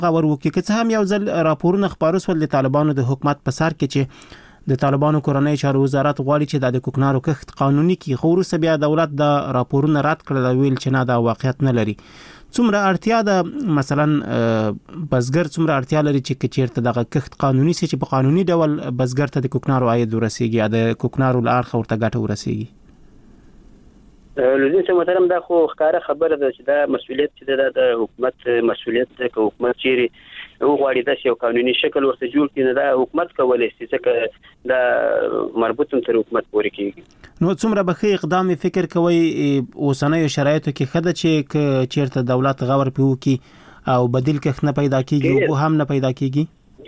غور وکړي. که څه هم یو ځل راپورونه خپاره شول د طالبانو د حکومت په سر کې چې د طالبانو کورنۍ چارو وزارت غواړي چې د کوکنارو کښت قانوني کی، خو وروسته بیا دولت د راپورونه رد کړل، ویل چې نه دا واقعیت نه لري. څومره اړتیا ده مثلا بزګر څومره اړتیا لري چې چیرته دغه کښت قانوني سي چې په قانوني ډول بزګر ته د کوکنارو عاید ورسیږي یا د کوکنارو لارخ ورته ګټه ورسیږي؟ لوزین چې محترم دا خو ښکاره خبره ده چې دا مسؤلیت چې د حکومت مسؤلیت ده. که حکومت چیرې وغواړي داسې یو قانوني شکل ورته جوړ کړي، نه دا حکومت کولی شي، ځکه دا مربوط تر حکومت پورې کېږي. نو څومره به ښه اقدام فکر کوئ اوسنیو شرایطو کې ښه ده چې چیرته دولت غور پې وکړي او بدیل کښت نه پیدا کېږي، اوبه هم نه پیدا کېږي؟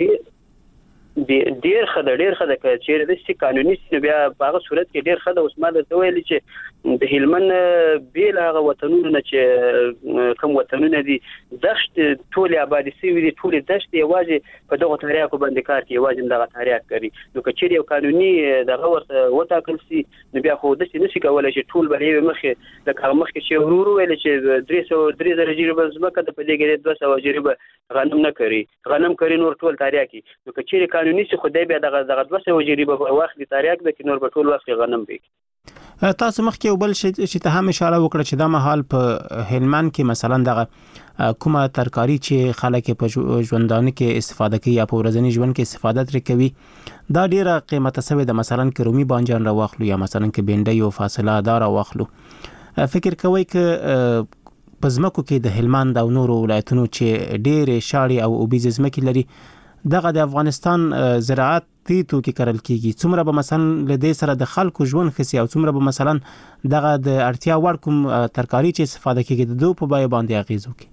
ډیر ښه ده که چیرې داسې قانوني سي، بیا په هغه صورت کې ډیر ښه ده. اوس ما درته ویلي چې د هلمند بیل هغه وطنونه نه چې کوم وطنونه دي دشت ټولې آبادي شوي دي، ټولې دشت یوازې په دغو تریاکو باندې کار کوي، یوازې دغه تریاک کوي. نو که چیرې یو قانوني دغه ورته وټاکل سي، نو بیا خو داسې نشي کولی چې ټول به یې مخکې لکه هغه مخکې چې ورو ویل چې 300 جریبه ځمکه د په دې کې 200 جریبه غنم نه کوي، غنم کوي نور ټول تریاکي. نو که چیرې قانوني سي خدای بیا دغه 200 جریبه واخلي تریاک به کې نور به ټول وخت غنم وي. تاسو مخکې یو بل شي ته هم اشاره وکړه چې دا مهال په هلمند کې مثلا دغه کومه ترکاری چې خلک په ژوندانه کې استفاده کوي یا په ورځني ژوند کې استفاده ترې کوي دا ډیره قیمته سوې ده. مثلا که رومي بانجان راواخلو یا مثلا که بینډۍ او فاصله دا راواخلو، فکر کوئ که په ځمکو کې د هلمند او نورو ولایتونو چې ډېرې شاړې او اوبیزې ځمکې لري دغه د افغانستان زراعت دې توکي کرل کیږي، څومره به مثلا له دې سره د خلکو ژوند ښه سي او څومره به مثلا دغه د اړتیا وړ کوم ترکاري چې استفاده کیږي د دوی په بیه باندې اغیز وکړي؟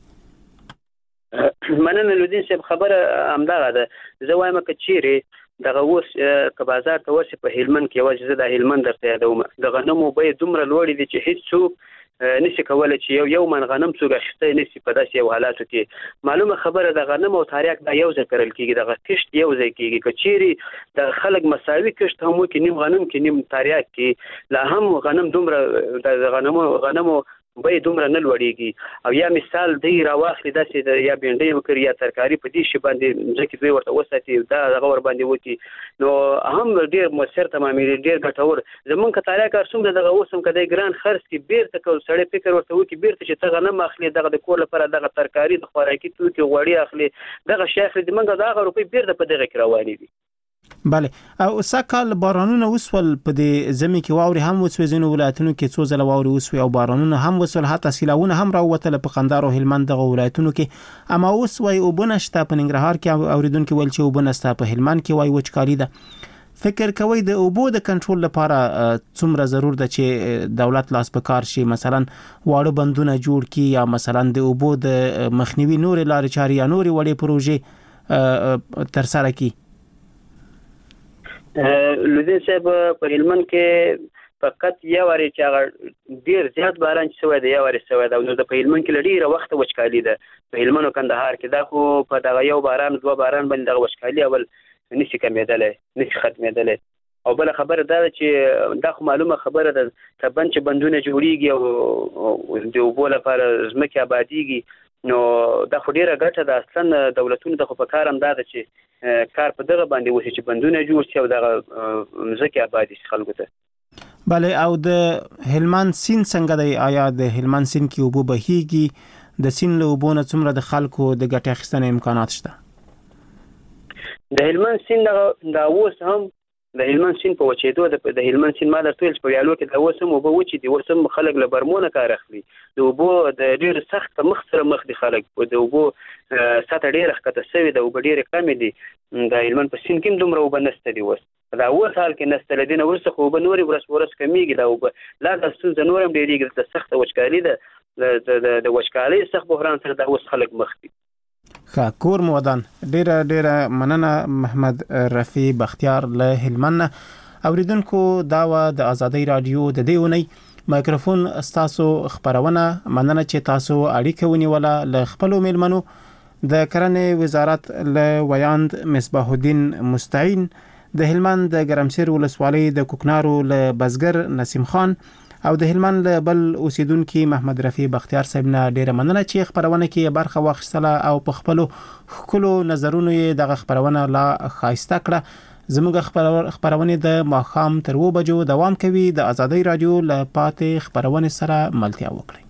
مننه لودین صاحب، خبره همدغه ده. زه وایم که چیرې دغه اوس که بازار ته ورسې په هلمند کې، یوازې زه د هلمند درته یادوم، د غنمو بیې دومره لوړې دي چې هیڅ نشي کولی چې یو من غنم څوک اخیستی نشي په داسې یو حالاتو کې. معلومه خبره د غنم او تریاک دا یو ځای کرل کېږي، دغه کښت یو ځای کېږي. که چیرې د خلک مساوي کښت هم وکړي، نیم غنم کې نیم تریاک کې، لا هم غنم دومره د غنمو بیې دومره نه لوړېږي. او یا مثال دی راواخلي داسې یا بینډۍ وکړي یا ترکاري په دې شي باندې ځکه دوی ورته وساتي دا دغه ور باندې وکړي، نو هم ډېر مؤثر تمامېږي، ډېر ګټور. زمونږ که تریاک هر څومره دغه اوس هم که دی ګران خرڅ کړي، بیرته که سړی فکر ورته وکړي بیرته چې ته غنم اخلي، دغه د کور لپاره دغه ترکاري د خوراکي توکي غوړي اخلي، دغه شی اخلي، د موږ دغه روپۍ بیرته په دغه کې روانې دي. بله. او سکهال بارانونه وسول په دې زمي کې، واوري هم وسوي، ځینو ولایتونو کې څو ځله واوري وسوي او بارانونه هم وسول، حتی سیلاونه هم راووتل په قندهار او هلمند دغه ولایتونو کې. اما اوس وایي اوبه نشته په ننګرهار کې، اوریدونکو ویل چې اوبه نشته په هلمند کې، وایي وچکالي ده. فکر کوئ د اوبو د کنټرول لپاره څومره ضرور ده چې دولت لاس په کار شي، مثلا واړه بندونه جوړ کړي یا مثلا د اوبو د مخنیوي نورې لارې چارې یا نورې وړې پروژې ترسره کړي؟ لودین صاحب په هلمند کې فقط یو واري چې هغه ډیر زیات باران شوی دی، یو واري شوی دی. نو د په هلمند کې ډیره وخت وچکالي ده په هلمند او کندهار کې. دا خو په دغه یو باران دوه باران باندې دغه وچکالي اول نشي کمېدلی، نشي ختمېدلی. او بل خبره دا چې دا خو معلومه خبره ده که بند چې بندونه جوړیږي او د اوبو لپاره ځمکې آبادیږي، نو دا خو ډیره ګټه ده. اصلا دولتونو ته خو په کار هم دا ده چې کار په دغه باندې وشي چې بندونه جوړ شي او دغه ځمکې آبادي شي خلکو ته. بله. او د هلمند سیند څنګه دی؟ آیا د هلمند سیند کې اوبه بهیږي؟ د سیند له اوبو نه څومره د خلکو د ګټې اخیستنې امکانات شته؟ د هلمند سیند دا اوس هم د هلمند سیند په وچېدو د هلمند سیند ما درته ویل چې په ویالو کې دا اوس هم اوبه وچې دي، اوس هم خلک له برمونه کار اخلي. د اوبو د ډېر سخت مخ سره مخ دي خلک، د اوبو سطحه ډېره ښکته شوې ده، اوبه ډېرې کمې دي. د هلمند په سیند کې هم دومره اوبه نشته دي اوس، دا اوس حال کې نشته. له دې نه وروسته خو اوبه نورې ورځ په ورځ کمیږي، دا اوبه لا دا ستونزه نور هم ډېرېږي. د سخته وچکالي ده، د وچکالۍ سخت بحران سره دا اوس خلک مخ دي. کور مو ودان. ډیره مننه محمد رفیع بختیار له هلمند. اوریدونکو دا و د آزادۍ رادیو د دې اونۍ مایکروفون ستاسو خبرونه. مننه چې تاسو اړیکه ونیوله له خپل میلمنو. د کرنې وزارت له ویاند مصباح الدین مستعین، د هلمند د ګرمسیر ولسوالۍ د کوکنارو له بزګر نسیم خان او د هلمند بل اوسیدونکو محمد رفیع بختیار صاحب نه ډیره مننه چې خبرونه کې برخه واخیستله او په خپل خلو نظرونو یې د خبرونه لا خاصه کړه. زموږ خبرونه د ماخام تر 2 بجو دوام کوي. د آزادۍ رادیو له پاتې خبرونه سره ملتیا وکړئ.